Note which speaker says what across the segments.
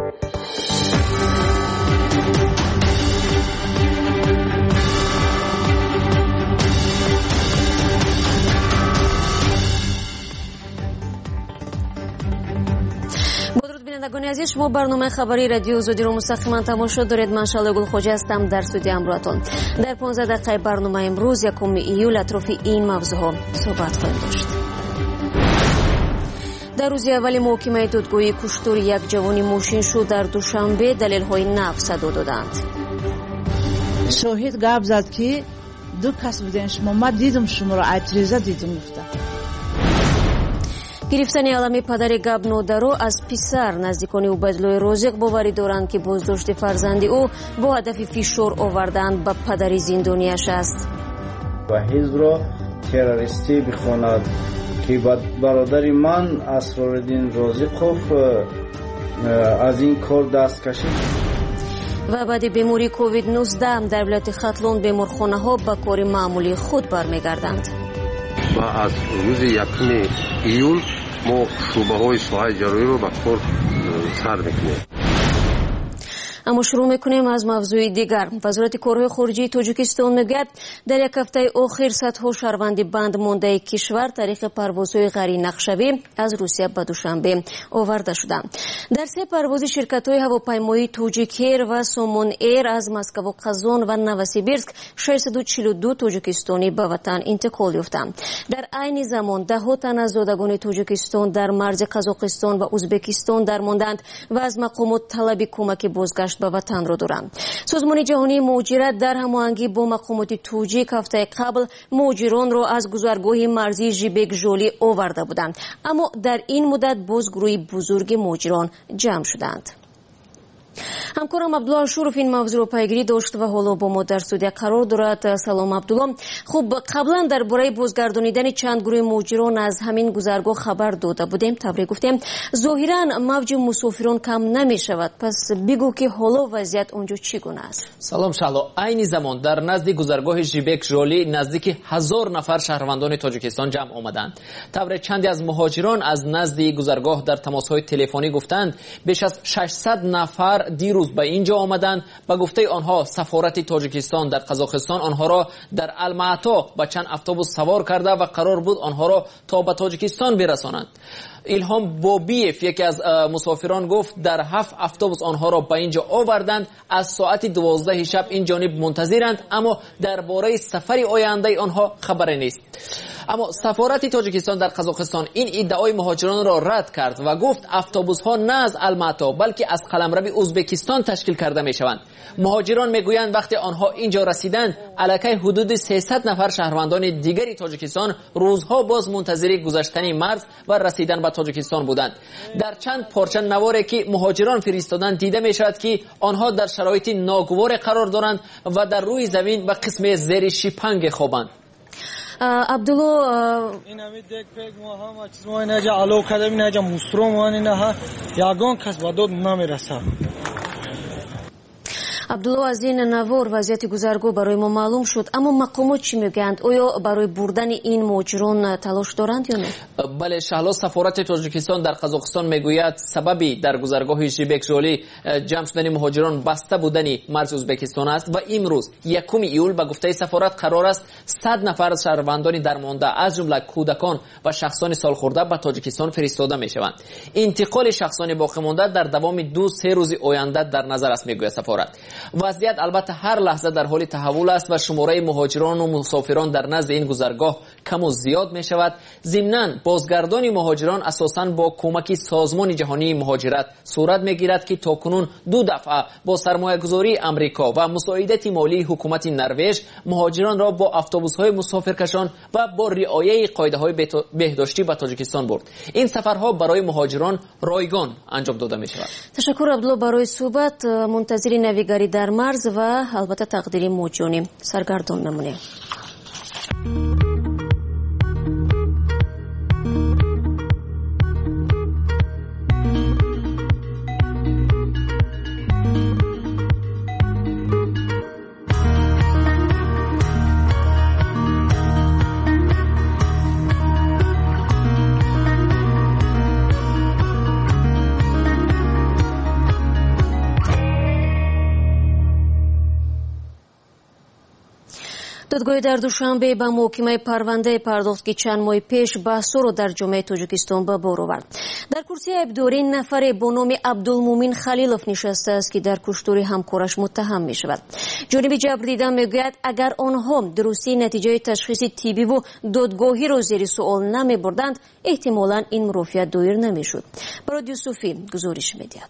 Speaker 1: بینندگان عزیز، شما برنامه خبری رادیو آزادی رو مستقیما تماشا دارید. من شعله گلخوجی هستم در استودیو همراهتون. در 15 دقیقه برنامه امروز 1 ایول اطراف این موضوعها صحبت خواهیم داشت. در روز اول محکمه دادگاهی کشتار یک جوان موشینشو در دوشنبه دلیل‌های نقض صدا دادند.
Speaker 2: شاهد گپ زد که دو کس بودن، شما من دیدم شما را عطریزه دیدم گفته.
Speaker 1: گرفتن علمی پدر گبنودرو از پسر، نزدیکان او بدلوی رازق باوری دارند که بازداشت فرزند او با هدف فشار آوردن به پدر زندانیش است.
Speaker 3: و حزب را تروریستی بخواند که برادر من اسرارالدین رازقوف از این کار دست کشید.
Speaker 1: و بعد بیماری کووید 19 در ولایت ختلون بیمارخانه ها به کار معمولی خود برمیگردند.
Speaker 4: و از روز 1 ایول ما شعبه های ساحه جراحی رو به کار سر میکنیم.
Speaker 1: اما شروع میکنیم از موضوع دیگر. وزارت کارهای خارجه تاجیکستان میگوید در یک هفته آخر صدها شهروند بند مانده کشور طریق پروازهای غیر نقشه‌ای از روسیه به دوشنبه آورده شدند. در 3 پرواز شرکت‌های هواپیمایی تاجیک ایر و سومون ایر از مسکو و قزان و نوسیبیرسک 642 تاجیکستانی به وطن انتقال یافتند. در عین زمان ده‌ها تن از زادگان تاجیکستان در مرز قزاقستان و ازبکستان درماندند و از مقامات طلب کمک بازگشت به وطن را دارند. سازمان جهانی مهاجرت در هماهنگی با مقامات توجیک هفته قبل مهاجران را از گذرگاه مرزی ژیبک ژولی آورده بودند، اما در این مدت باز گروهی بزرگ مهاجران جمع شدند. همکارم عبدالله شروف این موضوع رو پیگیری داشت و حالا با ما در استودیو قرار دارد. سلام عبدالله. خب قبلا درباره بازگردانیدن چند گروه مهاجران از همین گذرگاه خبر داده بودیم، تبریک گفتیم. ظاهرا موج مسافران کم نمی شود، پس بگو که حالا وضعیت اونجا چگونه است؟
Speaker 5: سلام شالو. عین زمان در نزد گذرگاه ژیبک ژولی نزدیک 1000 نفر شهروندان تاجیکستان جمع آمدند. تبریک چندی از مهاجران از نزد گذرگاه در تماس‌های تلفنی گفتند بیش از 600 نفر دیروز به اینجا آمدند. به گفته آنها سفارت تاجیکستان در قزاقستان آنها را در المعتا با چند اتوبوس سوار کرده و قرار بود آنها را تا به تاجیکستان برسانند. ایلهام بوبیف یکی از مسافران گفت در 7 اتوبوس آنها را به اینجا آوردند. از ساعت 12 شب این جانب منتظرند، اما درباره سفر آینده آنها خبری نیست. اما سفارت تاجیکستان در قزاقستان این ادعای مهاجران را رد کرد و گفت اتوبوس ها نه از المعتا بلکه از قلمرو ازبکستان تشکیل کرده می شوند. مهاجران میگویند وقتی آنها اینجا رسیدند الکی حدود 300 نفر شهروندان دیگری تاجیکستان روزها باز منتظر گذشتن مرز و رسیدن به تاجیکستان بودند. در چند پارچه نواری که مهاجران فرستادند دیده می شود که آنها در شرایط ناگوار قرار دارند و در روی زمین و قسم زیر شیپنگ خوابند.
Speaker 1: عبدالله
Speaker 6: این همین دیگ پیگ ما هم چیز ما اینجا علو کردیم، اینجا مسترو ما اینها یگان کس با دود نمیرسه.
Speaker 1: عبدالله از این نوار وضعیت گذرگاه برای ما معلوم شد، اما مقامات چی میگویند؟ آیا برای بردن این مهاجران تلاش دارند یا نه؟
Speaker 5: بله شهلا، سفارت تاجیکستان در قزاقستان میگوید سببی در گذرگاه ژیبک ژولی جمع شدن مهاجران بسته بودن مرز ازبکستان است و امروز 1 ایول به گفته سفارت قرار است 100 نفر از شهروندان درمانده از جمله کودکان و شخصان سالخورده به تاجیکستان فرستاده میشوند. انتقال شخصان باقی مانده در دوام 2-3 روز آینده در نظر است میگوید سفارت. وضعیت البته هر لحظه در حال تحول است و شماره مهاجران و مسافران در نزد این گذرگاه کم و زیاد می شود. ضمناً بازگردانی مهاجران اساساً با کمک سازمان جهانی مهاجرت صورت می گیرد که تاکنون 2 دفعه با سرمایه‌گذاری امریکا و مساعدت مالی حکومت نروژ مهاجران را با اتوبوس‌های مسافرکشان و با رعایت قاعده‌های بهداشتی به تاجیکستان برد. این سفرها برای مهاجران رایگان انجام داده می شود.
Speaker 1: تشکر عبدالله برای صحبت. منتظر نویگری در مرز و البته تقدیر موجونی سرگردان نمونیم. додгоҳи дар душанбе ба муҳокимаи парвандаи пардохт ки чанд моҳи пеш баҳсҳоро дар ҷомеаи тоҷикистон ба бор овард. дар курсии айбдорӣ нафаре бо номи Абдулмумин Халилов нишастааст ки дар куштори ҳамкораш муттаҳам мешавад. ҷониби ҷабрдида мегӯяд, агар онҳо дурустии натиҷаи ташхиси тиббиву додгоҳиро зери суол намебурданд, эҳтимолан ин мурофиат доир намешуд. Барод Юсуфӣ гузориш медиҳад.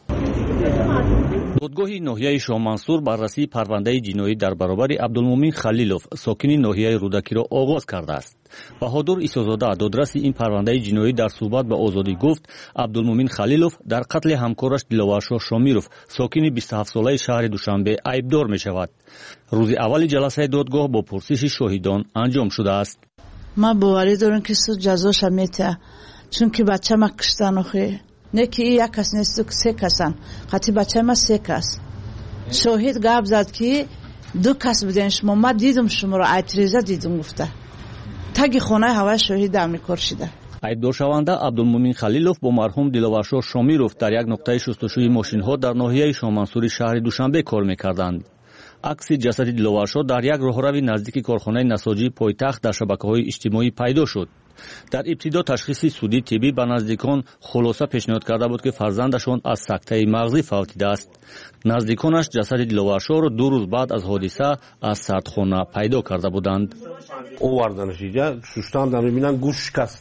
Speaker 7: додгоҳи ноҳияи Шоҳмансур баррасии парвандаи ҷиноӣ дар баробари Абдулмумин Халилов, сокини ноҳияи Рудакиро оғоз кардааст. Баҳодур Исозода, додраси ин парвандаи ҷиноӣ, дар суҳбат ба Озодӣ гуфт, Абдулмумин Халилов дар қатли ҳамкораш Диловаршоҳ Шомиров, сокини 27-солаи шаҳри Душанбе, айбдор мешавад. рӯзи аввали ҷаласаи додгоҳ бо пурсиши шоҳидон анҷом шудааст.
Speaker 2: ман боварӣ дорам ки суд ҷазоша метиҳад, чунки бачама киштан. охи не ки як кас несту, се касан. қатъи бачама се кас. шоҳид гап зад ки ду кас будем шумо. ман дидум шуморо, айтреза дидум гуфта. таги хонаи ҳаваи шоҳид амикор шуда.
Speaker 7: айбдоршаванда Абдулмумин Халилов бо марҳум Диловаршоҳ Шомиров дар як нуқтаи шустушӯи мошинҳо дар ноҳияи Шоҳмансури шаҳри Душанбе кор мекарданд. акси ҷасади Диловаршоҳ дар як роҳрави наздики корхонаи насоҷии пойтахт дар шабакаҳои иҷтимоӣ пайдо шуд. дар ибтидо ташхиси судӣ тиббӣ ба наздикон хулоса пешниҳод карда буд ки фарзандашон аз сактаи мағзӣ фавтидааст. наздиконаш ҷасади Диловаршоҳро 2 рӯз баъд аз ҳодиса аз сардхона пайдо карда буданд.
Speaker 4: оварданаш инҷа шуштанда мебинанд гӯш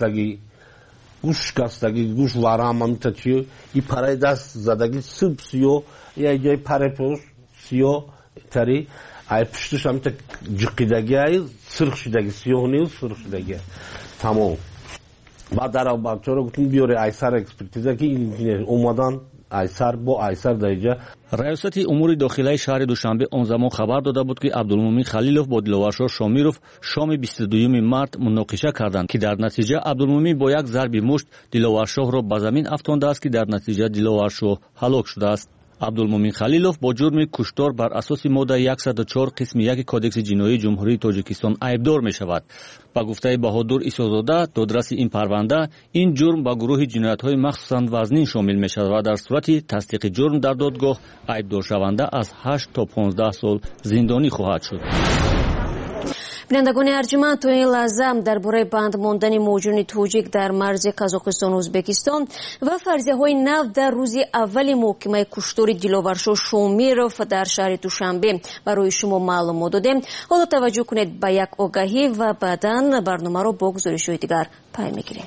Speaker 4: шикастагӣ, гӯш варама митачи и параи даст задагӣ сиб сиё я ҷои паре пош сиё тари ай пуштуш амита ҷиқидагӣ ай сирх шидагӣ сиёҳ нил сирх шидагӣ тамом. баъд дар бачаро гуфтем биёре айсар экспертиза ки омадан айсар бо айсар дар инҷа.
Speaker 7: раёсати умури дохилаи шаҳри Душанбе он замон хабар дода буд ки Абдулмумин Халилов бо Диловаршоҳ Шомиров шоми 22 март муноқиша карданд ки дар натиҷа Абдулмумин бо як зарби мушт Диловаршоҳро ба замин афтондааст ки дар натиҷа Диловаршоҳ ҳалок шудааст. Абдулмумин Халилов бо ҷурми куштор бар асоси моддаи 104 қисми 1 кодекси ҷиноии ҷумҳурии Тоҷикистон айбдор мешавад. ба гуфтаи Баҳодур Исозода, додраси ин парванда, ин ҷурм ба гурӯҳи ҷиноятҳои махсусан вазнин шомил мешавад ва дар сурати тасдиқи ҷурм дар додгоҳ айбдоршаванда аз 8 то 15 сол зиндонӣ хоҳад шуд.
Speaker 1: бинандагони арҷуманд, то ин лаҳза дар бораи банд мондани муҳоҷирони тоҷик дар марзи Қазоқистону Ӯзбекистон ва фарзияҳои нав дар рӯзи аввали муҳокимаи куштори Диловаршоҳ Шомиров дар шаҳри Душанбе барои шумо маълумот додем. ҳоло таваҷҷӯҳ кунед ба як огаҳӣ ва баъдан барномаро бо гузоришҳои дигар пай мегирем.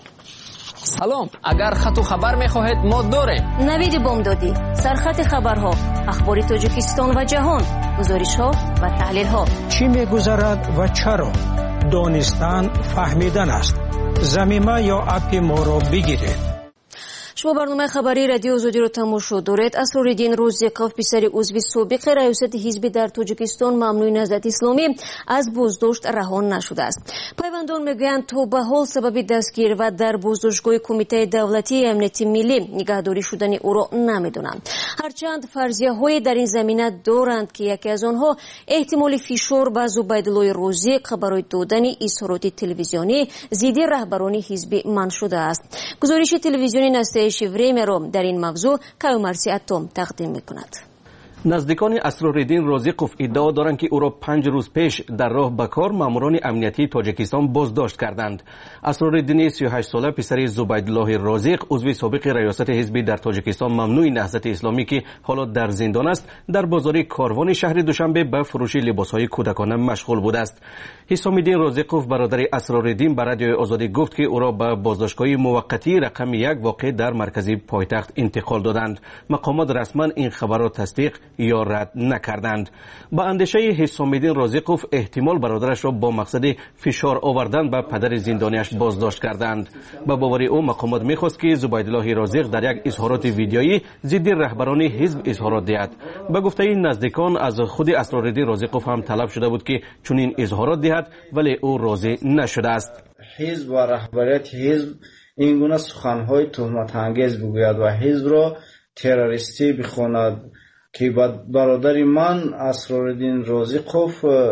Speaker 5: салом, агар хату хабар мехоҳед мо дорем.
Speaker 1: навиди бомдодӣ, сархати хабарҳо, ахбори Тоҷикистон ва ҷаҳон, гузоришҳо ва таҳлилҳо.
Speaker 8: чӣ мегузарад ва чаро? донистан фаҳмидан аст. замима ё апи моро бигиред.
Speaker 1: шумо барномаи хабарии радиои Озодиро тамошо доред. Асрориддин Розиқов, писари узви собиқи раёсати ҳизби дар Тоҷикистон Мамнӯи Наҳзати Исломӣ аз боздошт раҳон нашудааст. пайвандон мегӯянд, то ба ҳол сабаби дастгир ва дар боздоштгоҳи Кумитаи давлатии амнияти миллӣ нигаҳдорӣ шудани ӯро намедонанд. ҳарчанд фарзияҳое дар ин замина доранд ки яке аз онҳо эҳтимоли фишор ба Зубайдуллои Розиқ барои додани изҳороти телевизионӣ зидди раҳбарони ҳизби манъ шудааст. гузориши телевизиони настоящее времяро дар ин мавзӯъ Каюмарси Атом тақдим мекунад.
Speaker 9: наздикони Асрориддин Розиқов иддао доранд ки ӯро 5 рӯз пеш дар роҳ ба кор маъмурони амниятии Тоҷикистон боздошт карданд. Асрориддини 38-сола, писари Зубайдуллоҳи Розиқ, узви собиқи раёсати ҳизби дар Тоҷикистон Мамнӯи Наҳзати Исломӣ ки ҳоло дар зиндон аст, дар бозори Корвони шаҳри Душанбе ба фурӯши либосҳои кӯдакона машғул будааст. Ҳисомиддин Розиқов, бародари Асрориддин, ба радиои Озодӣ гуфт ки ӯро ба боздоштгоҳи муваққатии рақами 1 воқеъ дар маркази пойтахт интиқол доданд. мақомот расман ин хабарро тасдиқ ё рад накарданд. ба андешаи Ҳисомиддин Розиқов, эҳтимол бародарашро бо мақсади фишор овардан ба падари зиндониаш боздошт карданд. ба бовари ӯ, мақомот мехост ки Зубайдуллоҳи Розиқ дар як изҳороти видеоӣ зидди раҳбарони ҳизб изҳорот диҳад. ба гуфтаи наздикон, аз худи Асрориддин Розиқов ҳам талаб шуда буд ки чунин изҳорот диҳад, вале ӯ розӣ нашудааст.
Speaker 3: ҳизб ва раҳбарияти ҳизб ин гуна суханҳои тӯҳматангез бигӯяд ва ҳизбро террористӣ бихонад ки бародари ман Асрориддин Розиқов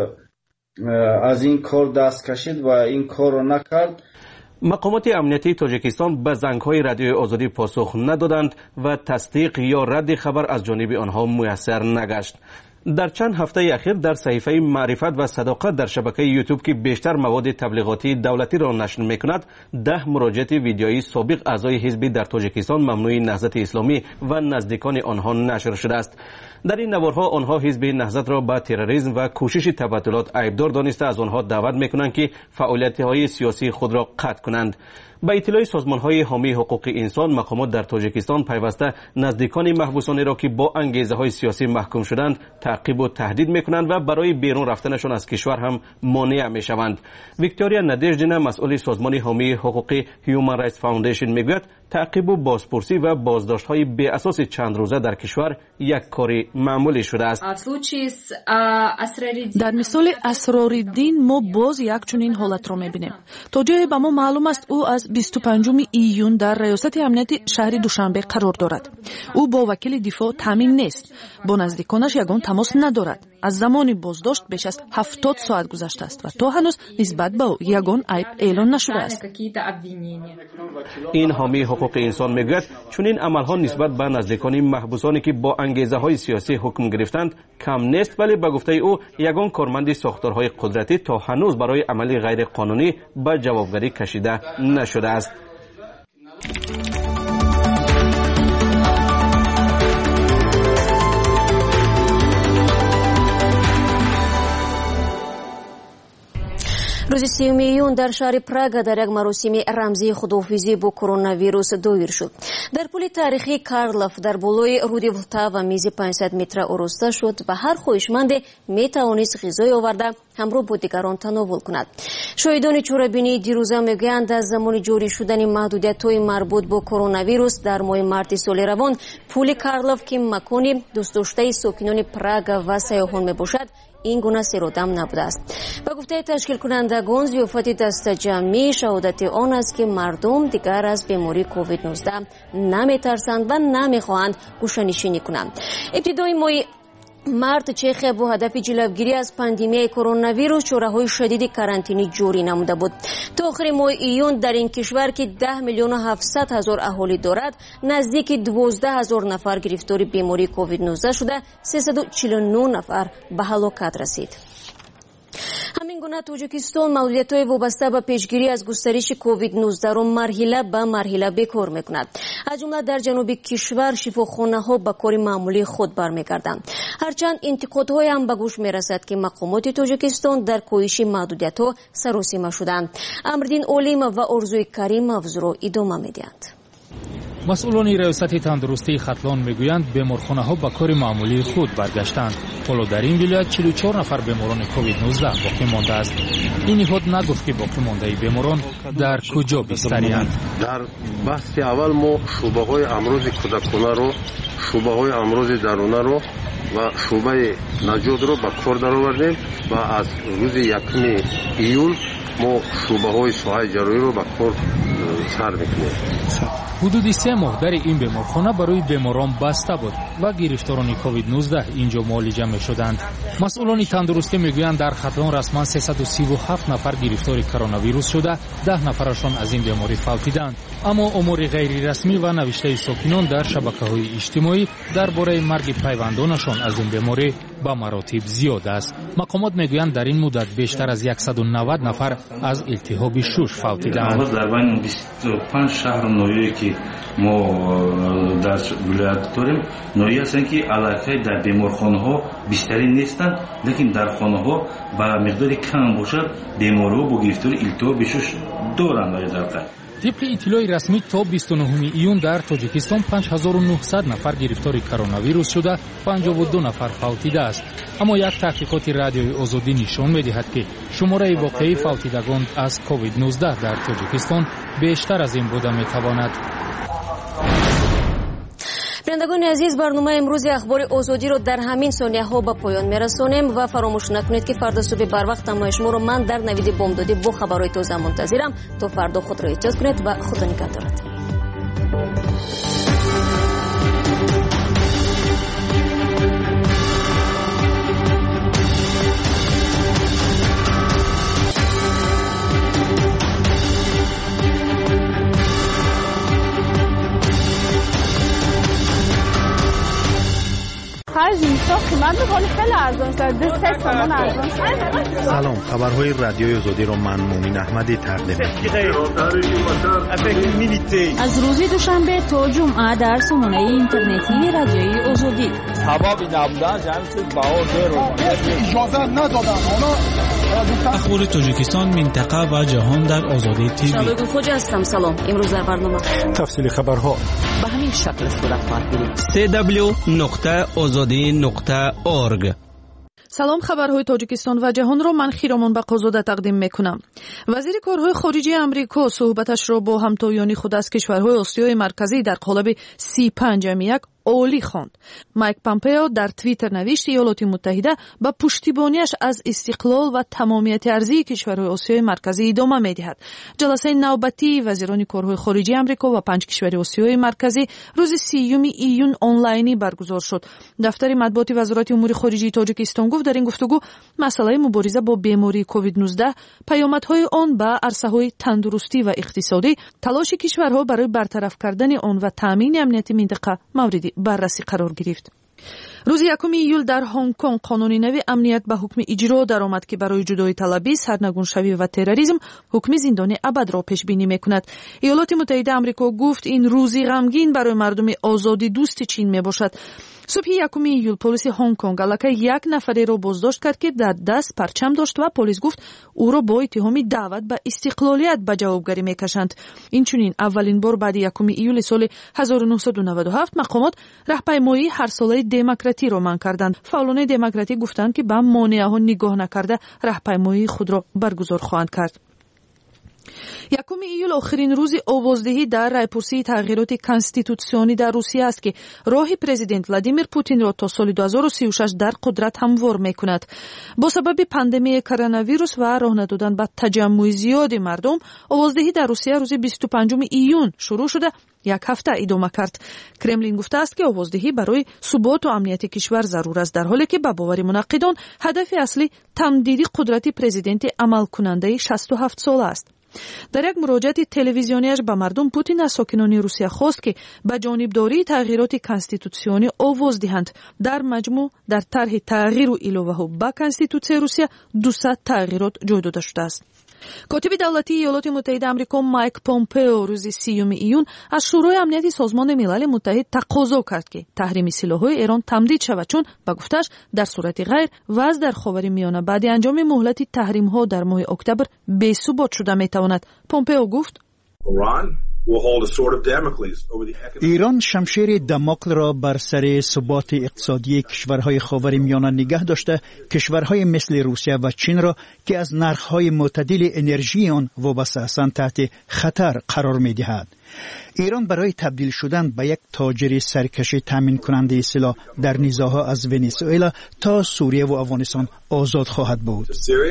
Speaker 3: аз ин кор даст кашид ва ин корро накард.
Speaker 9: мақомоти амнияти Тоҷикистон ба зангҳои радиои Озодӣ посух надоданд ва тасдиқ ё радди хабар аз ҷониби онҳо муяссар нагашт. در چند هفته اخیر در صحیفه معرفت و صداقت در شبکه یوتیوب که بیشتر مواد تبلیغاتی دولتی را نشر میکند 10 مراجعه ویدیویی سابق اعضای حزبی در تاجیکستان ممنوع نهضت اسلامی و نزدیکان آنها نشر شده است. در این نوارها آنها حزب نهضت را به تروریسم و کوشش تبدلات عیبدار دانسته از آنها دعوت میکنند که فعالیت‌های سیاسی خود را قطع کنند. با اطلاع سازمان‌های حامی حقوق انسان، مقامات در تاجیکستان پیوسته نزدیکان محبوسانی را که با انگیزه‌های سیاسی محکوم شدند تعقیب و تهدید می‌کنند و برای بیرون رفتنشان از کشور هم مانع می‌شوند. ویکتوریا ندژدینا مسئول سازمان حامی حقوق هیومن رایتس فاوندیشن میگوید تعقیب و بازپرسی و بازداشت‌های بی اساس چند روزه در کشور یک کار معمولی شده است.
Speaker 10: در مثال اسرارالدین ما باز یک چنین حالت را می‌بینیم. تا جایی به ما معلوم است او از 25 ایون در ریاست امنیت شهر دوشنبه قرار دارد. او با وکیل دفاع تامین نیست. با نزدیکانش یگان تماس ندارد. از زمان بازداشت بیش از 70 ساعت گذشته است و تا هنوز نسبت به او یگان عیب اعلان نشده است.
Speaker 9: این حامی حقوق انسان میگوید چون این عملها نسبت به نزدیکان محبوسانی که با انگیزه‌های سیاسی حکم گرفتند کم نیست، ولی به گفته او یگان کارمند ساختارهای قدرتی تا هنوز برای عمل غیر قانونی به جوابگری کشیده نشده است.
Speaker 1: روز 30 میلیون در شهر پراگ در یک مراسم رمزی خداحافظی با کرونا ویروس دایر شد. در پل تاریخی کارلوف در بالای رود ولتا و میز 500 متر آراسته شد و هر خواهشمند میتوانست غذای آورده همراه با دیگران تناول کند. شاهدان چورابینی دیروزه میگویند از زمان جاری شدن محدودیت‌های مربوط با کرونا ویروس در ماه مارت سال روان پل کارلوف که مکانی دوست داشته ساکنان پراگ و سیاحان میباشد این گونه سرودم نبوده است. با گفته تشکیل کنندگان ضیافت دست جمعی شهادت آن است که مردم دیگر از بیماری کووید 19 نمیترسند و نمیخواهند گوشه‌نشینی کنند. ابتدای ماه مارت چخیا با هدف جلوگیری از پاندمی کرونا ویروس چاره‌های شدید کارانتینی جاری نموده بود. تا آخر ماه ایون در این کشور که 10 میلیون و 700 هزار اهالی دارد نزدیک 12,000 نفر گرفتار بیماری کووید 19 شده، 349 نفر به هلاکت رسید. همین گونه تاجیکستان محدودیت‌های وابسته به پیشگیری از گسترش کووید 19 را مرحله به مرحله بکار می‌کند. از جمله در جنوب کشور شفاخانه‌ها به کار معمولی خود برمیگردند. هرچند انتقادهای هم به گوش می‌رسد که مقامات تاجیکستان در کاهش محدودیت‌ها سراسیمه شدند. امردین اولیم و آرزوی کریم موضوع را ادامه می‌دهند.
Speaker 11: مسئولان ریاست تندرستی ختلان میگویند بیمارخانه‌ها به کار معمولی خود برگشتند. حالا در این ولایت 44 نفر بیماران کووید 19 باقی مانده است. این نهاد نگفت که باقی مانده بیماران در کجا بستری‌اند.
Speaker 12: در بحث اول ما شعبه‌های امراض کودکانه رو، شعبه‌های امراض درونه رو و شعبه نجات رو به کار درآوردیم و از روز 1 ایون ما شعبه‌های ساحه جراحی رو به کار سر می‌کنیم.
Speaker 11: حدود 3 ماه در این بیمارخانه برای بیماران بسته بود و گرفتاران کووید 19 اینجا معالجه می‌شدند. مسئولان تندرستی میگویند در ختلان رسما 337 نفر گرفتار کرونا ویروس شده، 10 نفرشان از این بیماری فوتیدند. اما امور غیر رسمی و نوشته ساکنان در شبکه‌های اجتماعی درباره مرگ پیوندانشان از این بیماری به مراتب زیاد است. مقامات میگویند در این مدت بیشتر از 190 نفر از التهاب شش فوتیدند.
Speaker 13: در بین 25 شهر نوعی که ما در ولایت داریم نوعی هستند که علاقه در بیمارخانه‌ها بستری نیستند، لیکن در خانه‌ها به مقدار کم باشد بیمارها با گرفتاری التهاب شش دارند.
Speaker 11: طبق اطلاع رسمی تا 29 ایون در تاجیکستان 5900 نفر گرفتار کرونا ویروس شده، 52 نفر فوتیده است. اما یک تحقیقات رادیوی آزادی نشان می‌دهد که شماره واقعی فوتیدگان از کووید 19 در تاجیکستان بیشتر از این بوده می‌تواند.
Speaker 1: بینندگان عزیز، برنامه امروز اخبار آزادی رو در همین ثانیه ها به پایان میرسانیم و فراموش نکنید که فردا صبح بر وقت نمای شما رو من در نوید بامدادی با خبرهای تازه منتظرم. تا فردا خود را احتیاط کنید و خدا نگهدارت.
Speaker 14: خرج میشه قیمت ولی خیلی ارزان شده 3 تومن ارزان شده.
Speaker 15: سلام، خبرهای رادیوی آزادی رو من مومین احمدی تقدیم می‌کنم.
Speaker 16: از روز دوشنبه تا جمعه در سامانه اینترنتی رادیوی آزادی.
Speaker 17: هوا نبودن جمعی چیز باور رو اجازه ندادن.
Speaker 18: اخبار تاجیکستان، منطقه و جهان در آزادی تیوی.
Speaker 1: شباب خوش هستم. سلام. امروز در برنامه
Speaker 18: تفصیل خبرها
Speaker 1: به همین شکل صورت خواهد گرفت.
Speaker 9: www.azadi.org.
Speaker 10: سلام، خبرهای تاجیکستان و جهان را من خیرامان بقازاده تقدیم میکنم. وزیر کارهای خارجه امریکا صحبتش را با همتایان خود از کشورهای آسیای مرکزی در قالب 35-1 عالی خواند. مایک پامپئو در توییتر نوشت ایالات متحده با پشتیبانیش از استقلال و تمامیت ارضی کشورهای آسیای مرکزی ادامه می‌دهد. جلسه نوبتی وزیران کارهای خارجه آمریکا و 5 کشور آسیای مرکزی روز 30 ایون آنلاینی برگزار شد. دفتر مطبوعات وزارت امور خارجه تاجیکستان گفت در این گفتگو مسئله مبارزه با بیماری کووید 19، پیامدهای آن به عرصه‌های تندرستی و اقتصادی، تلاش کشورها برای برطرف کردن آن و تامین امنیت منطقه مورد بررسی قرار گرفت. روز 1 ایول در هنگ کنگ قانون نو امنیت به حکم اجرا درآمد که برای جدایی طلبی، سرنگونشوی و تروریسم حکم زندان ابد را پیش بینی میکند. ایالات متحده آمریکا گفت این روزی غمگین برای مردم آزادی دوست چین میباشد. صبح 1 ایول پلیس هنگ کنگ علاقه 1 نفری را بازداشت کرد که در دست پرچم داشت و پلیس گفت او را با اتهام دعوت به استقلالیت به جوابگری میکشند. اینچنین اولین بار بعد 1 ایول سال 1997 مقامات راهپیمایی هر ساله دموکراتی را منع کردند. فعالان دموکراتی گفتند که به مانعه ها نگاه نکرده راهپیمایی خود را برگزار خواهند کرد. 1 ایول آخرین روز آوازدهی در رایپرسی تغییرات کانستیتوسیونی در روسیه است که راه پرزیدنت ولادیمیر پوتین را تا سال 2036 در قدرت هموار می‌کند. با سبب پاندمی کرونا ویروس و راه ندادن به تجمع زیاد مردم، آوازدهی در روسیه روز 25 ایون شروع شده 1 هفته ادامه کرد. کرملین گفته است که آوازدهی برای ثبات و امنیت کشور ضرور است، در حالی که به باور منقدان هدف اصلی تمدید قدرت پرزیدنت عمل کننده 67 ساله است. در یک مراجعه تلویزیونیش به مردم، پوتین از ساکنان روسیه خواست که به جانبداری تغییرات کانستیتوسیونی آواز دهند. در مجموع در طرح تغییر و الوه به کانستیتوسیون روسیه 200 تغییرات جای داده شده است. کاتب دولتی ایالات متحده آمریکا مایک پامپئو روز 30 ایون از شورای امنیت سازمان ملل متحد تقاضا کرد که تحریم سلاح‌های ایران تمدید شود، چون به گفتش در صورت غیر وضع در خاورمیانه بعد انجام مهلت تحریم‌ها در ماه اکتبر بی‌ثبات شده می‌تواند. پامپئو گفت
Speaker 19: ایران شمشیر دموکل را بر سر ثبات اقتصادی کشورهای خاورمیانه نگه داشته، کشورهای مثل روسیه و چین را که از نرخ‌های معتدل انرژی آن وابسته هستند تحت خطر قرار می‌دهد. ایران برای تبدیل شدن به یک تاجر سرکش تامین کننده سلاح در نیزه‌ها از ونزوئلا تا سوریه و افغانستان آزاد خواهد بود.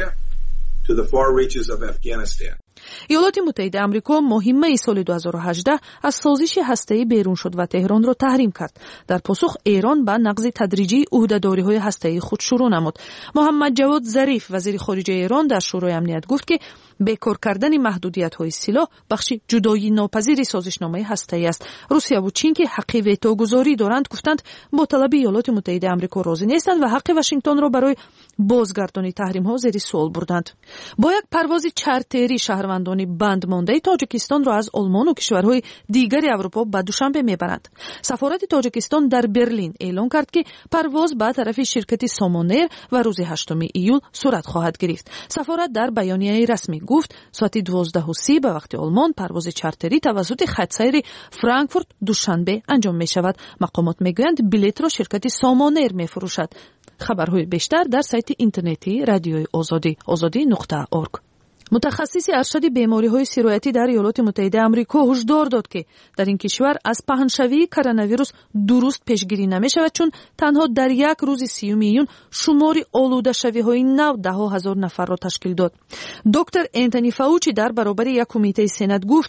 Speaker 10: ایالات متحده آمریکا مهمه سال 2018 از سازش هسته‌ای بیرون شد و تهران را تحریم کرد. در پاسخ ایران به نقض تدریجی عهده‌داری‌های هسته‌ای خود شروع نمود. محمد جواد ظریف وزیر خارجه ایران در شورای امنیت گفت که بیکار کردن محدودیت‌های سلاح بخشی جدایی ناپذیر سازشنامه هسته‌ای است. روسیه و چین که حق ویتو گذاری دارند گفتند با طلب ایالات متحده آمریکا راضی نیستند و حق واشنگتن را برای بازگردانی تحریم‌ها زیر سوال بردند. با یک پرواز چارتری شهروندان بند مانده تاجیکستان را از آلمان و کشورهای دیگر اروپا به دوشنبه میبرند. سفارت تاجیکستان در برلین اعلام کرد که پرواز به طرف شرکت سامانر و روز 8 ایول صورت خواهد گرفت. سفارت در بیانیه رسمی گفت ساعت 12:30 به وقت آلمان پرواز چارتری توسط خط سیر فرانکفورت دوشنبه انجام می شود. مقامات میگویند بلیط را شرکت سامانر میفروشد. خبرهای بیشتر در سایت اینترنتی رادیوی آزادی azadi.org. متخصص ارشد بیماری‌های سرایتی در ایالات متحده آمریکا هشدار داد که در این کشور از پهنشوی کرونا ویروس درست پیشگیری نمی‌شود، چون تنها در 1 روز 30 ایون شمار آلوده شوی‌های نو 10,000 نفر را تشکیل داد. دکتر انتونی فاوچی در برابر یک کمیته سنات گفت که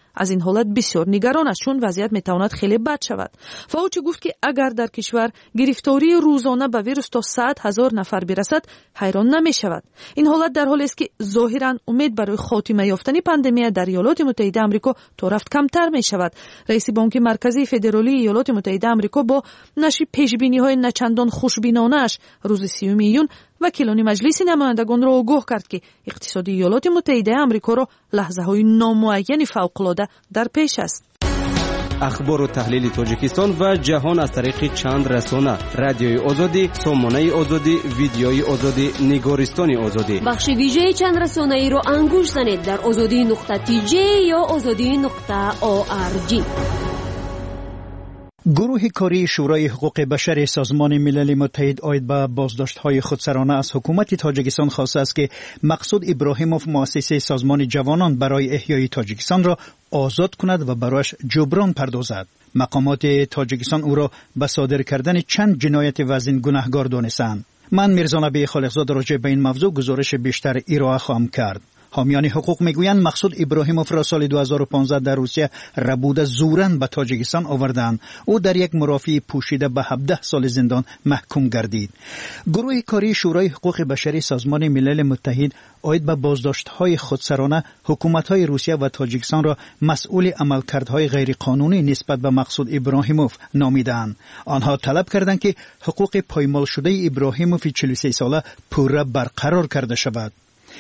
Speaker 10: از این حالت بسیار نگران است چون وضعیت میتواند خیلی بد شود. فاوچی گفت که اگر در کشور گرفتاری روزانه به ویروس تا 100,000 نفر برسد حیران نمیشود. این حالت در حالی است که ظاهرا امید برای خاتمه یافتن پاندمی در ایالات متحده آمریکا تا رفت کمتر می شود. رئیس بانک مرکزی فدرالی ایالات متحده آمریکا با نشر پیشبینی‌های نچندان خوشبینانه‌اش روز 30 ایون وکیلان مجلس نمایندگان را آگاه کرد که اقتصاد ایالات متحده آمریکا را لحظه‌های نامعین فوق‌العاده در پیش است.
Speaker 20: اخبار و تحلیل تاجیکستان و جهان از طریق چند رسانه: رادیوی آزادی، سامانه آزادی، ویدیوی آزادی، نگارستان آزادی.
Speaker 1: بخش ویژه چند رسانه ای را انگوش زنید در azadi.tj یا azadi.org.
Speaker 19: گروه کاری شورای حقوق بشر سازمان ملل متحد عاید به بازداشت‌های خودسرانه از حکومت تاجیکستان خواسته است که مقصود ابراهیموف مؤسس سازمان جوانان برای احیای تاجیکستان را آزاد کند و برایش جبران پردازد. مقامات تاجیکستان او را به صادر کردن چند جنایت وزین گناهکار دانستند. من میرزا نبی خالقزاده راجع به این موضوع گزارش بیشتر ارائه خواهم کرد. حامیان حقوق میگویند مقصود ابراهیموف را سال 2015 در روسیه ربوده زوراً به تاجیکستان آوردند. او در یک مرافعه پوشیده به 17 سال زندان محکوم گردید. گروه کاری شورای حقوق بشری سازمان ملل متحد عاید به بازداشت‌های خودسرانه حکومت‌های روسیه و تاجیکستان را مسئول عملکردهای غیرقانونی نسبت به مقصود ابراهیموف نامیدند. آنها طلب کردند که حقوق پایمال شده ابراهیموف 43 ساله پوره برقرار کرده شود.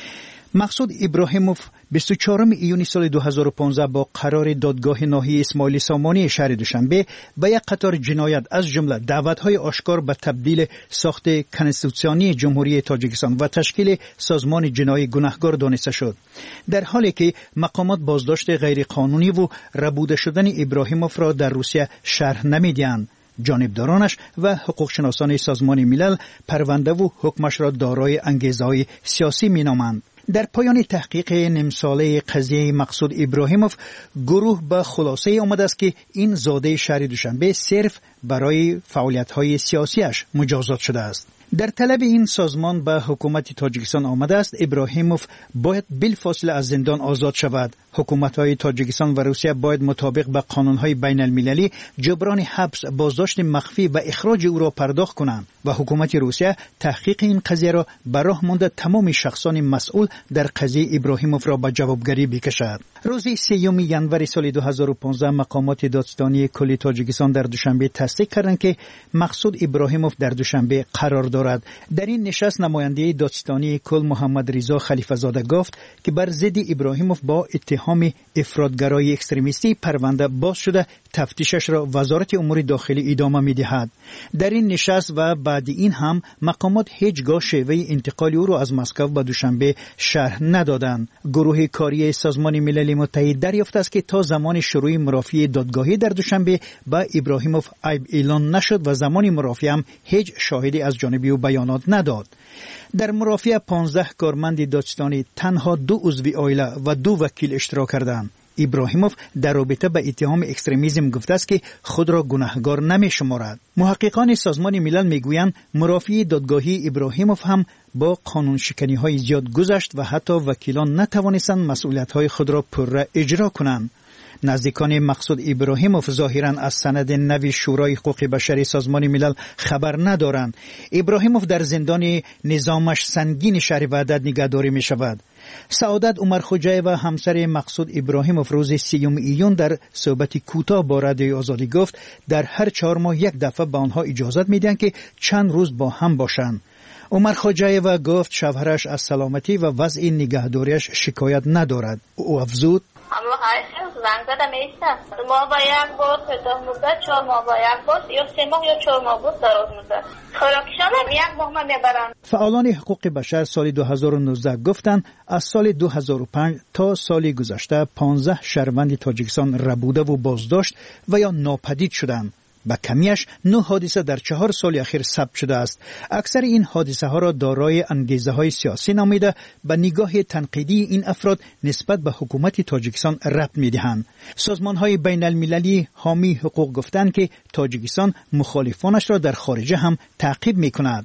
Speaker 19: مقصود ابراهیموف 24 ایون سال 2015 با قرار دادگاه ناحیه اسماعیل سامانی شهر دوشنبه به یک قطار جنایت از جمله دعوت‌های آشکار به تبدیل ساخت کنستیتوسیونی جمهوری تاجیکستان و تشکیل سازمان جنایی گناهکار دانسته شد. در حالی که مقامات بازداشت غیرقانونی و ربوده شدن ابراهیموف را در روسیه شرح نمی‌دهند، جانبدارانش و حقوقشناسان سازمان ملل پرونده و حکمش را دارای انگیزه‌های سیاسی می‌نامند. در پایان تحقیق نیم-ساله قضیه مقصود ابراهیموف، گروه به خلاصه آمده است که این زاده شهر دوشنبه صرف برای فعالیت‌های سیاسیش مجازات شده است. در طلب این سازمان به حکومت تاجیکستان آمده است ابراهیموف باید بالفاصله از زندان آزاد شود. حکومت‌های تاجیکستان و روسیه باید مطابق به قانون‌های بین المللی جبران حبس، بازداشت مخفی و اخراج او را پرداخت کنند و حکومت روسیه تحقیق این قضیه را به راه مانده تمام شخصان مسئول در قضیه ابراهیموف را به جوابگری بکشد. روز 3 ژانویه سال 2015 مقامات دادستانی کل تاجیکستان در دوشنبه تصدیق کردند که مقصود ابراهیموف در دوشنبه قرار دارد. در این نشست نماینده دادستانی کل محمد رضا خلیفه زاده گفت که بر ضد ابراهیموف با اتهام افراطگرایی اکستریمیستی پرونده باز شده، تفتیشش را وزارت امور داخلی ادامه می‌دهد. در این نشست و بعد این هم مقامات هیچگاه شیوه انتقال او را از مسکو به دوشنبه شرح ندادند. گروه کاری سازمان ملل متحد دریافت است که تا زمان شروع مرافعه دادگاهی در دوشنبه با ابراهیموف عیب اعلان نشد و زمان مرافعه هم هیچ شاهدی از جانب او بیانات نداد. در مرافعه 15 کارمند دادستانی تنها 2 عضو عائله و 2 وکیل اشتراک کردند. ابراهیموف در رابطه به اتهام اکستریمیسم گفته است که خود را گناهکار نمی‌شمارد. محققان سازمان ملل میگویند مرافعه دادگاهی ابراهیموف هم با قانون شکنی‌های زیاد گذشت و حتی وکیلان نتوانستند مسئولیت‌های خود را پرره اجرا کنند. نزدیکان مقصود ابراهیموف ظاهراً از سند نوی شورای حقوق بشری سازمان ملل خبر ندارند. ابراهیموف در زندان نظامش سنگین شهر وحدت نگهداری می شود. سعادت عمر خوجای و همسر مقصود ابراهیموف روز 3 ایون در صحبت کوتاه با رادیوی آزادی گفت در هر 4 ماه یک دفعه به آنها اجازت میدن که چند روز با هم باشند. عمر خوجای و گفت شوهرش از سلامتی و وضع نگهداریش شکایت ندارد. او افزود
Speaker 21: اما هر زنگ زدم ایسته 2 ماه با یک بار 3 مدت 4 ماه با یک بار یا 3 ماه یا 4 ماه بود دراز مدت خوراکشان هم 1 ماه من میبرن.
Speaker 19: فعالان حقوق بشر سال 2019 گفتند از سال 2005 تا سال گذشته 15 شهروند تاجیکستان ربوده و بازداشت و یا ناپدید شدند. با کمیش 9 حادثه در 4 سال اخیر ثبت شده است. اکثر این حادثه ها را دارای انگیزه های سیاسی نامیده به نگاه تنقیدی این افراد نسبت به حکومت تاجیکستان ربط می‌دهند. سازمان های بین المللی حامی حقوق گفتند که تاجیکستان مخالفانش را در خارج هم تعقیب می‌کند.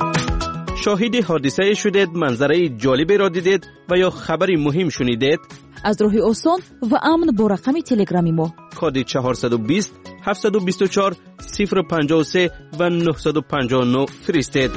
Speaker 20: شاهد حادثه شدید، منظره جالبی را دیدید و یا خبری مهم شنیدید؟
Speaker 10: аз роҳи осон ва амн бо рақами телеграми мо
Speaker 9: коди 420 724 053 و 959 фиристед.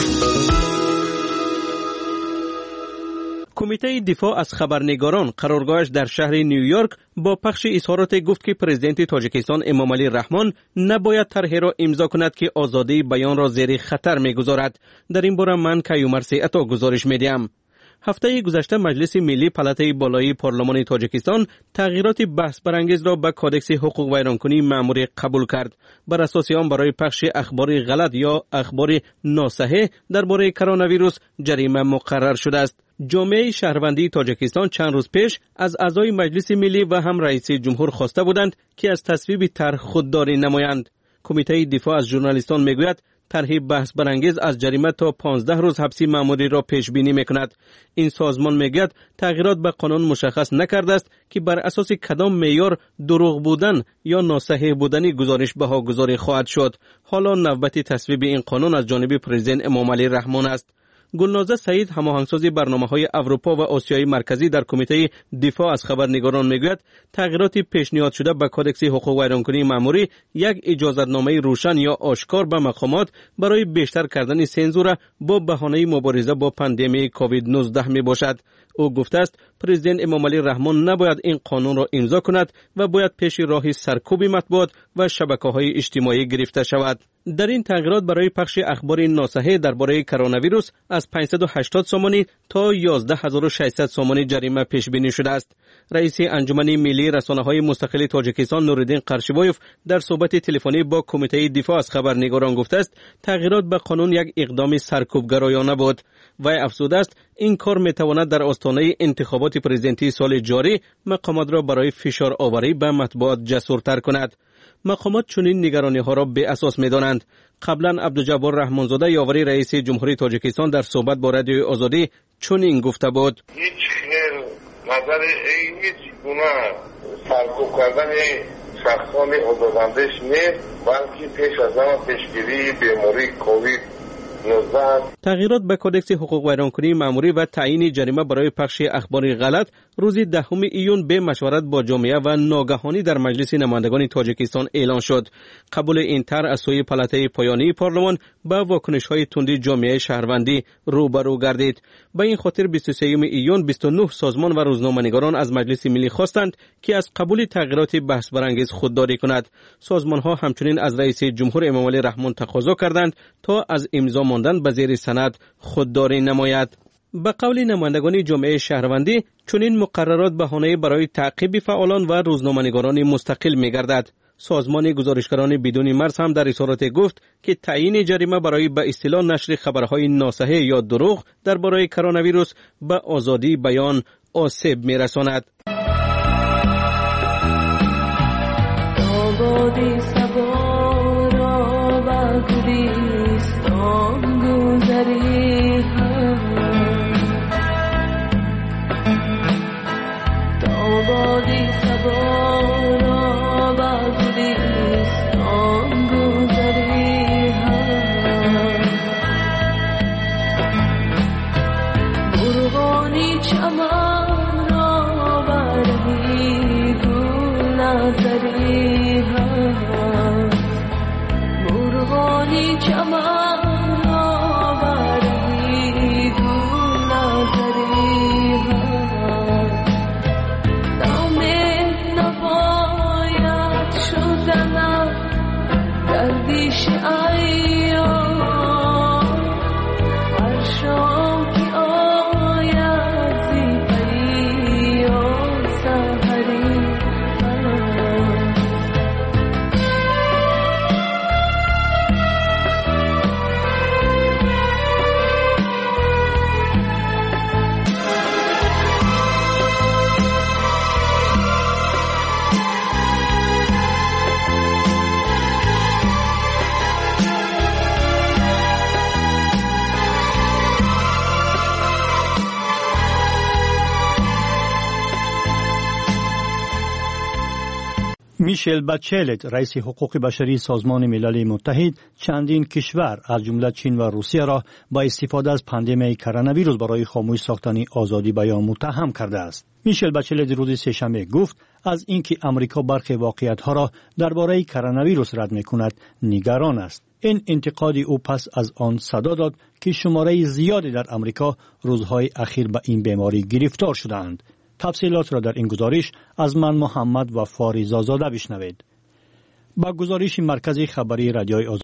Speaker 9: کمیته دفاع از خبرنگاران قرارگاهش در شهر نیویورک با پخش اظهارات گفت که پرزیدنت تاجیکستان امامعلی رحمان نباید طرحی را امضا کند که آزادی بیان را زیر خطر می‌گذارد. در این باره من کیومر عطا گزارش می‌دهم. هفته گذشته مجلس ملی پالاتای بالای پارلمان تاجیکستان تغییرات بحث برانگیز را به کادکس حقوق ویرانکنی مأموری قبول کرد. بر اساس آن برای پخش اخبار غلط یا اخبار ناصحیح درباره کرونا ویروس جریمه مقرر شده است. جامعه شهروندی تاجیکستان چند روز پیش از اعضای مجلس ملی و هم رئیس جمهور خواسته بودند که از تصویب طرح خودداری نمایند. کمیته دفاع از ژورنالیستان میگوید طرح بحث برانگیز از جریمه تا 15 روز حبس مأموری را پیش بینی میکند. این سازمان میگوید تغییرات به قانون مشخص نکرده است که بر اساس کدام معیار دروغ بودن یا ناصحیح بودن گزارش بها گذاری خواهد شد. حالا نوبت تصویب این قانون از جانب پرزیدنت امامعلی رحمان است. گلنازه سعید هماهنگساز برنامه‌های اروپا و آسیای مرکزی در کمیته دفاع از خبرنگاران میگوید تغییرات پیشنهاد شده به کادکس حقوق ویرانکنی مأموری یک اجازتنامه روشن یا آشکار به مقامات برای بیشتر کردن سنزور با بهانه مبارزه با پاندمی کووید 19 می باشد. او گفته است پرزیدنت امامعلی رحمان نباید این قانون را امضا کند و باید پیش راه سرکوب مطبوعات و شبکه‌های اجتماعی گرفته شود. در این تغییرات برای پخش اخبار ناصحیح درباره کرونا ویروس از 580 سومانی تا 11600 سومانی جریمه پیش بینی شده است. رئیس انجمن ملی رسانه‌های مستقل تاجیکستان نورالدین قرشیبایوف در صحبت تلفنی با کمیته دفاع از خبرنگاران گفته است تغییرات به قانون یک اقدام سرکوبگرایانه بود. وی افزوده است این کار میتواند در آستانه انتخابات پرزیدنتی سال جاری مقامات را برای فشار آوری به مطبوعات جسورتر کند. مقامات چنین نگرانی ها را به اساس می‌دانند. قبلا عبدالجبار رحمانزاده یاوری رئیس جمهوری تاجیکستان در صحبت با رادیوی آزادی چنین گفته بود:
Speaker 6: هیچ خیر نظر هیچ گونه سرکوب کردن شخصان آزاداندیش نیست، بلکه پیش از آن پیشگیری بیماری کووید 19.
Speaker 9: تغییرات به کادکس حقوق ویرانکنی مأموری و تعیین جریمه برای پخش اخبار غلط روز 10 ایون به مشورت با جامعه و ناگهانی در مجلس نمایندگان تاجیکستان اعلان شد. قبول این طرح از سوی پالاتای پایانی پارلمان با واکنش‌های تندی جامعه شهروندی روبرو گردید. به این خاطر 23 ایون 29 سازمان و روزنامه‌نگاران از مجلس ملی خواستند که از قبول تغییرات بحث برانگیز خودداری کند. سازمان‌ها همچنین از رئیس جمهور امامعلی رحمان تقاضا کردند تا از امضا ماندن به زیر سند خودداری نماید. به قول نمایندگان جامعه شهروندی چنین مقررات بهانه برای تعقیب فعالان و روزنامه‌نگاران مستقل می‌گردد. سازمان گزارشگران بدون مرز هم در اظهارات گفت که تعیین جریمه برای به اصطلاح نشر خبرهای ناصحیح یا دروغ درباره کرونا ویروس به آزادی بیان آسیب می‌رساند.
Speaker 19: میشل بچلت رئیس حقوق بشری سازمان ملل متحد چندین کشور از جمله چین و روسیه را با استفاده از پاندمی کرونا ویروس برای خاموش ساختن آزادی بیان متهم کرده است. میشل بچلت روز سه‌شنبه گفت از اینکه آمریکا برخی واقعیت‌ها را درباره کرونا ویروس رد می‌کند نگران است. این انتقاد او پس از آن صدا داد که شماره زیادی در آمریکا روزهای اخیر به این بیماری گرفتار شدند. تفصیلات را در این گزارش از من محمد و فاریزا زاده بشنوید. با گزارش مرکز خبری رادیوی